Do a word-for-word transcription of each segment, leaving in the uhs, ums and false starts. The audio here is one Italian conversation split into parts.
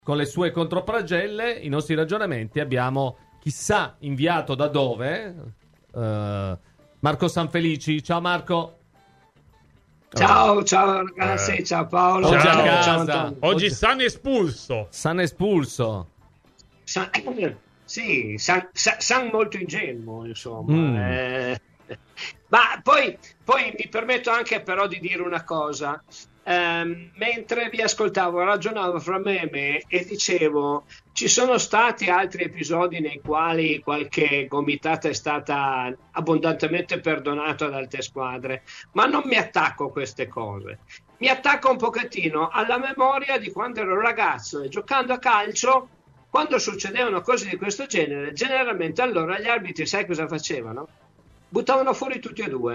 con le sue contropragelle, i nostri ragionamenti, abbiamo chissà inviato da dove uh, Marco Sanfelici. Ciao Marco. Ciao, ciao ragazzi, eh. ciao Paolo. Ciao, ciao, ciao, ciao Oggi, Oggi San espulso. San espulso. San, eh, sì, San, San, San molto ingenuo, insomma. Mm. Eh, ma poi, poi mi permetto anche però di dire una cosa. Um, mentre vi ascoltavo ragionavo fra me e me e dicevo, ci sono stati altri episodi nei quali qualche gomitata è stata abbondantemente perdonata da altre squadre, ma non mi attacco a queste cose, mi attacco un pochettino alla memoria di quando ero ragazzo e giocando a calcio, quando succedevano cose di questo genere, generalmente allora gli arbitri sai cosa facevano? Buttavano fuori tutti e due.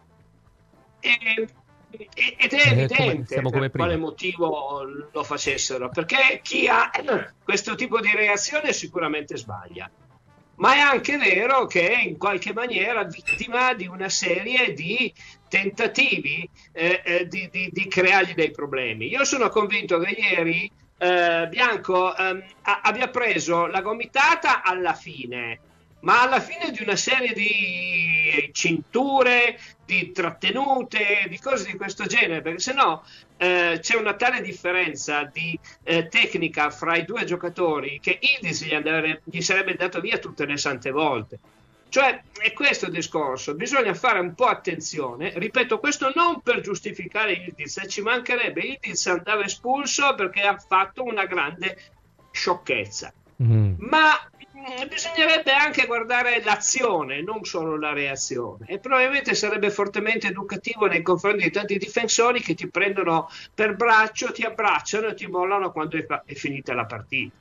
E ed è evidente eh, come, come per quale motivo lo facessero, perché chi ha questo tipo di reazione sicuramente sbaglia, ma è anche vero che è in qualche maniera vittima di una serie di tentativi eh, eh, di, di, di creargli dei problemi. Io sono convinto che ieri eh, Bianco eh, abbia preso la gomitata alla fine, ma alla fine di una serie di cinture, di trattenute, di cose di questo genere, perché sennò eh, c'è una tale differenza di eh, tecnica fra i due giocatori che Ildiz gli, andare, gli sarebbe dato via tutte le sante volte. Cioè, è questo il discorso, bisogna fare un po' attenzione, ripeto, questo non per giustificare Ildiz, ci mancherebbe, Ildiz andava espulso perché ha fatto una grande sciocchezza, mm. ma bisognerebbe anche guardare l'azione, non solo la reazione, e probabilmente sarebbe fortemente educativo nei confronti di tanti difensori che ti prendono per braccio, ti abbracciano e ti mollano quando è, è finita la partita.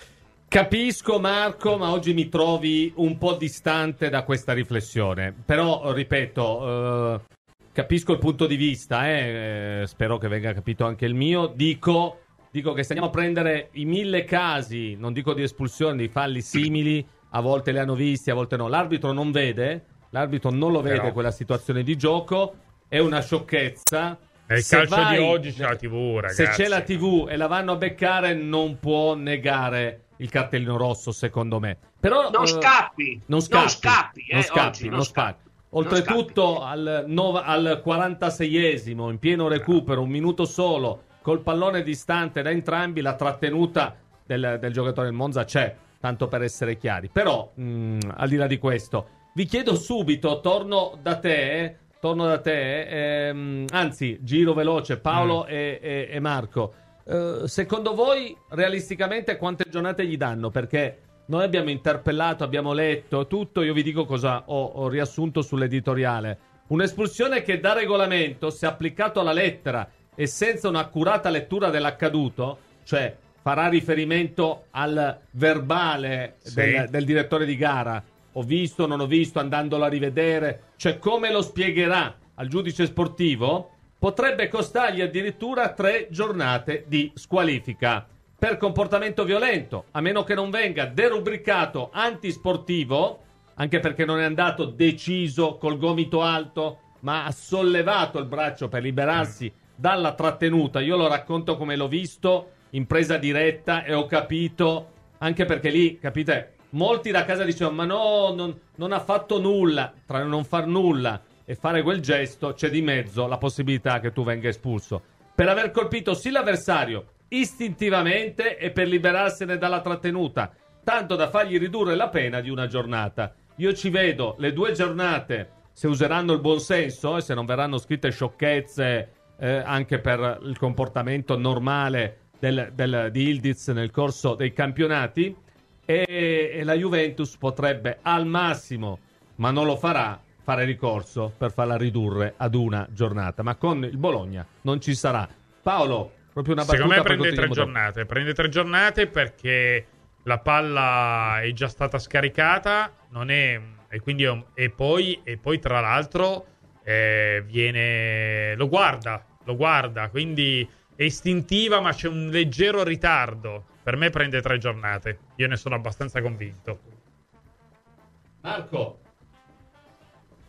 Capisco Marco, ma oggi mi trovi un po' distante da questa riflessione, però ripeto, eh, capisco il punto di vista, eh, spero che venga capito anche il mio. Dico Dico che se andiamo a prendere i mille casi, non dico di espulsione, di falli simili, a volte li hanno visti, a volte no. L'arbitro non vede, l'arbitro non lo vede Però. quella situazione di gioco, è una sciocchezza. Nel se calcio vai, di oggi c'è la tivù, ragazzi. Se c'è la tivù e la vanno a beccare, non può negare il cartellino rosso, secondo me. Però non scappi, non scappi, non scappi, eh, non scappi, oggi, non non scappi. scappi. Oltretutto al, nov- al quarantaseiesimo, in pieno recupero, un minuto solo, col pallone distante da entrambi, la trattenuta del, del giocatore del Monza c'è, tanto per essere chiari. Però, mh, al di là di questo, vi chiedo subito, torno da te, torno da te, ehm, anzi, giro veloce, Paolo mm. e, e, e Marco. Eh, secondo voi, realisticamente, quante giornate gli danno? Perché noi abbiamo interpellato, abbiamo letto tutto, io vi dico cosa ho, ho riassunto sull'editoriale. Un'espulsione che da regolamento, se applicato alla lettera e senza un'accurata lettura dell'accaduto, cioè farà riferimento al verbale sì. del, del direttore di gara, ho visto, non ho visto, andandolo a rivedere, cioè come lo spiegherà al giudice sportivo, potrebbe costargli addirittura tre giornate di squalifica per comportamento violento, a meno che non venga derubricato antisportivo, anche perché non è andato deciso col gomito alto, ma ha sollevato il braccio per liberarsi mm. dalla trattenuta. Io lo racconto come l'ho visto in presa diretta e ho capito, anche perché lì, capite, molti da casa dicevano ma no, non, non ha fatto nulla. Tra non far nulla e fare quel gesto c'è di mezzo la possibilità che tu venga espulso per aver colpito sì l'avversario istintivamente e per liberarsene dalla trattenuta, tanto da fargli ridurre la pena di una giornata. Io ci vedo le due giornate, se useranno il buon senso e se non verranno scritte sciocchezze eh, anche per il comportamento normale del, del, di Ildiz nel corso dei campionati, e, e la Juventus potrebbe al massimo, ma non lo farà, fare ricorso per farla ridurre ad una giornata, ma con il Bologna non ci sarà. Paolo, proprio una battuta. Secondo me prende tre giornate, prende tre giornate perché la palla è già stata scaricata, non è, e quindi è un, e poi e poi tra l'altro eh, viene lo guarda, lo guarda, quindi è istintiva, ma c'è un leggero ritardo. Per me prende tre giornate. Io ne sono abbastanza convinto. Marco. Ma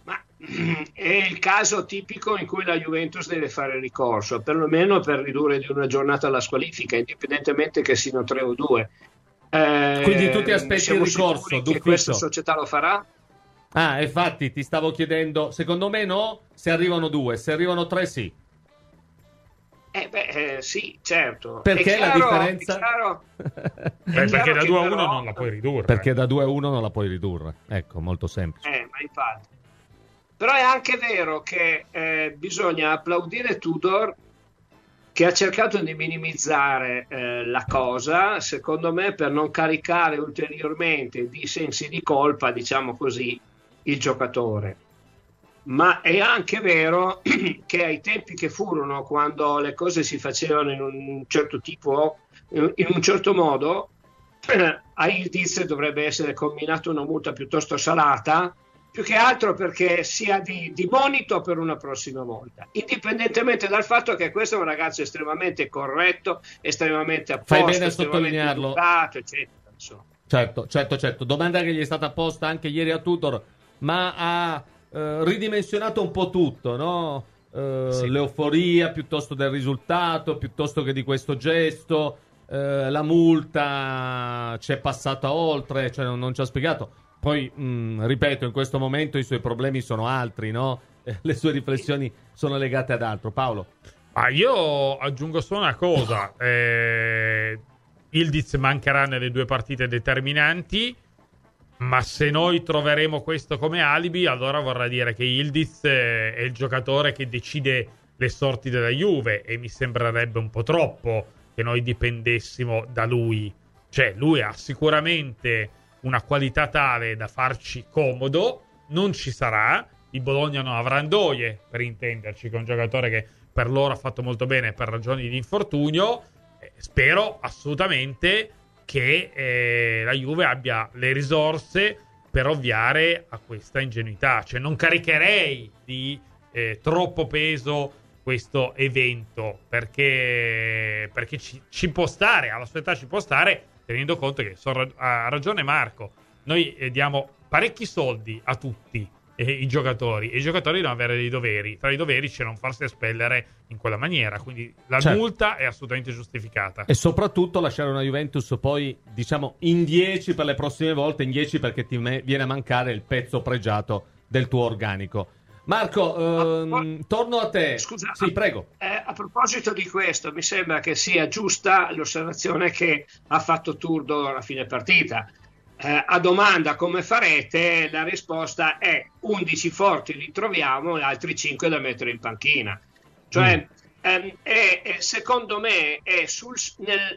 è il caso tipico in cui la Juventus deve fare ricorso, perlomeno per ridurre di una giornata la squalifica, indipendentemente che siano tre o due. Eh, Quindi tu ti aspetti il ricorso che questa società lo farà? Ah, infatti ti stavo chiedendo, secondo me no, se arrivano due, se arrivano tre sì. Eh beh, eh, sì, certo. Perché è chiaro, la differenza? È chiaro, Beh, perché da due a uno però... non la puoi ridurre. Perché da due a uno non la puoi ridurre. Ecco, molto semplice. Eh, ma infatti. Però è anche vero che eh, bisogna applaudire Tudor, che ha cercato di minimizzare eh, la cosa, secondo me, per non caricare ulteriormente di sensi di colpa, diciamo così, il giocatore. Ma è anche vero che ai tempi che furono, quando le cose si facevano in un certo tipo, in un certo modo, eh, a Yildiz dovrebbe essere comminata una multa piuttosto salata, più che altro perché sia di, di monito per una prossima volta, indipendentemente dal fatto che questo è un ragazzo estremamente corretto, estremamente a posto, fai bene a sottolinearlo, educato, eccetera, insomma. Certo, certo, certo. Domanda che gli è stata posta anche ieri a Tudor, ma ha eh, ridimensionato un po' tutto, no? Eh, sì. L'euforia piuttosto del risultato, piuttosto che di questo gesto, eh, la multa c'è passata oltre, cioè non, non ci ha spiegato. Poi, mh, ripeto, in questo momento i suoi problemi sono altri, no? Le sue riflessioni sono legate ad altro. Paolo? Ah, io aggiungo solo una cosa. Eh, Yildiz mancherà nelle due partite determinanti, ma se noi troveremo questo come alibi, allora vorrà dire che Yildiz è il giocatore che decide le sorti della Juve, e mi sembrerebbe un po' troppo che noi dipendessimo da lui. Cioè, lui ha sicuramente una qualità tale da farci comodo, non ci sarà. Il Bologna non avrà Ndoye, per intenderci, che è un giocatore che per loro ha fatto molto bene per ragioni di infortunio. Eh, spero assolutamente che eh, la Juve abbia le risorse per ovviare a questa ingenuità. Cioè, non caricherei di eh, troppo peso questo evento, perché, perché ci, ci può stare, alla sua età ci può stare, tenendo conto che so, ha ragione Marco, noi eh, diamo parecchi soldi a tutti eh, i giocatori, e i giocatori devono avere dei doveri. Tra i doveri c'è non farsi espellere in quella maniera, quindi la certo. multa è assolutamente giustificata. E soprattutto lasciare una Juventus poi, diciamo, in dieci per le prossime volte, in dieci perché ti me- viene a mancare il pezzo pregiato del tuo organico. Marco, ehm, ah, torno a te. Scusa, sì, prego. Eh, a proposito di questo, mi sembra che sia giusta l'osservazione che ha fatto Tudor a fine partita. Eh, a domanda come farete, la risposta è undici forti li troviamo e altri cinque da mettere in panchina. Cioè, mm. ehm, è, è, secondo me, è, sul, nel,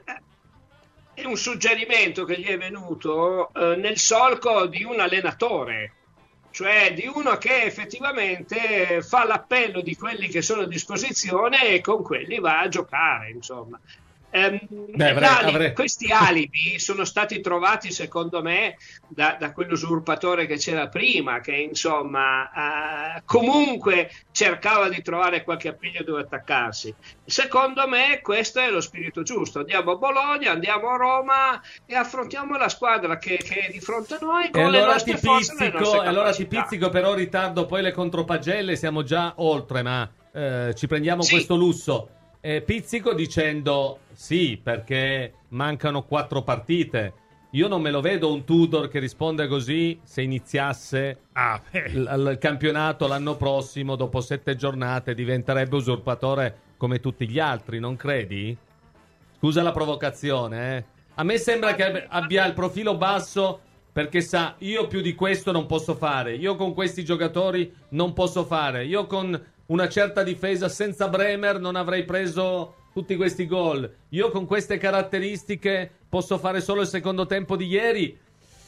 è un suggerimento che gli è venuto eh, nel solco di un allenatore, cioè di uno che effettivamente fa l'appello di quelli che sono a disposizione e con quelli va a giocare, insomma. Ehm, Beh, avrei, avrei... Questi alibi sono stati trovati, secondo me, da, da quell'usurpatore che c'era prima, che insomma eh, comunque cercava di trovare qualche appiglio dove attaccarsi. Secondo me questo è lo spirito giusto. Andiamo a Bologna, andiamo a Roma e affrontiamo la squadra che, che è di fronte a noi con e le allora nostre ti forze e le pizzico, nostre allora ti capacità. pizzico però ritardo poi le contropagelle, siamo già oltre, ma eh, ci prendiamo sì. questo lusso. Eh, pizzico dicendo sì, perché mancano quattro partite. Io non me lo vedo un Tudor che risponde così se iniziasse ah, l- il campionato l'anno prossimo, dopo sette giornate diventerebbe usurpatore come tutti gli altri, non credi? Scusa la provocazione, eh. A me sembra che abbia il profilo basso perché sa, io più di questo non posso fare, io con questi giocatori non posso fare, io con una certa difesa senza Bremer non avrei preso tutti questi gol, io con queste caratteristiche posso fare solo il secondo tempo di ieri.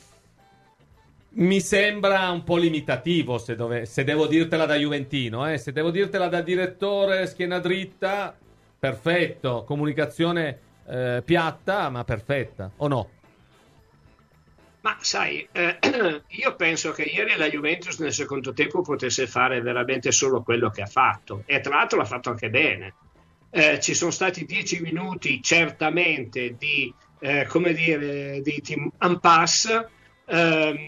Mi sembra un po' limitativo, se, dove, se devo dirtela da juventino, eh. Se devo dirtela da direttore schiena dritta, perfetto, comunicazione eh, piatta ma perfetta, o no? Ma sai, eh, io penso che ieri la Juventus nel secondo tempo potesse fare veramente solo quello che ha fatto, e tra l'altro l'ha fatto anche bene. Eh, ci sono stati dieci minuti certamente di, eh, come dire, di, di impasse, ehm,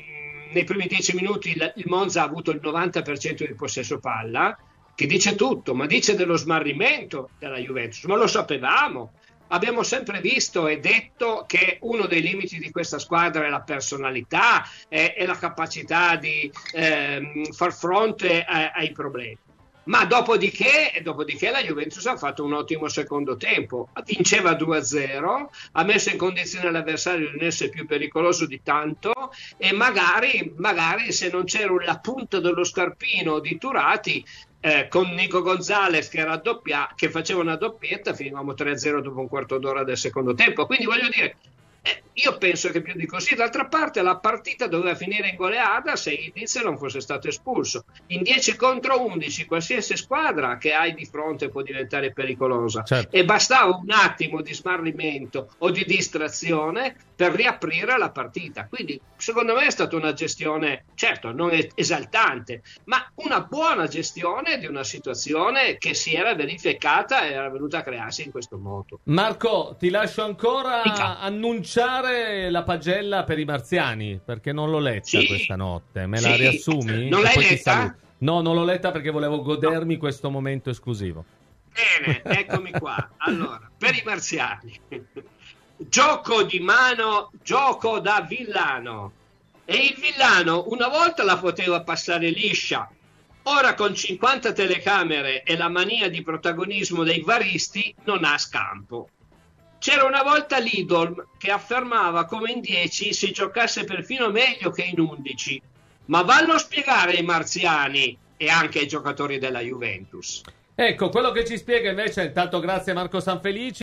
nei primi dieci minuti il, il Monza ha avuto il novanta per cento di possesso palla, che dice tutto, ma dice dello smarrimento della Juventus, ma lo sapevamo. Abbiamo sempre visto e detto che uno dei limiti di questa squadra è la personalità e, e la capacità di eh, far fronte a, ai problemi. Ma dopodiché, dopodiché la Juventus ha fatto un ottimo secondo tempo, vinceva due a zero, ha messo in condizione l'avversario di non essere più pericoloso di tanto e magari, magari se non c'era la punta dello scarpino di Turati, eh, con Nico Gonzalez che, raddoppia, che faceva una doppietta, finivamo tre a zero dopo un quarto d'ora del secondo tempo. Quindi voglio dire, Eh, io penso che più di così. D'altra parte la partita doveva finire in goleada se Idriz non fosse stato espulso. In dieci contro undici qualsiasi squadra che hai di fronte può diventare pericolosa, certo. E bastava un attimo di smarrimento o di distrazione per riaprire la partita. Quindi secondo me è stata una gestione, certo non esaltante, ma una buona gestione di una situazione che si era verificata e era venuta a crearsi in questo modo. Marco, ti lascio ancora Dica. annunciare la pagella per i marziani, perché non l'ho letta Sì. questa notte. Me Sì. la riassumi? Non E l'hai poi ti letta? saluto. No, non l'ho letta perché volevo godermi no. questo momento esclusivo. Bene, eccomi qua. Allora, per i marziani, gioco di mano, gioco da villano. E il villano una volta la poteva passare liscia, ora con cinquanta telecamere e la mania di protagonismo dei varisti non ha scampo. C'era una volta Lidl che affermava come in dieci si giocasse perfino meglio che in undici, ma vallo a spiegare ai marziani e anche ai giocatori della Juventus. Ecco, quello che ci spiega invece, intanto grazie Marco Sanfelici.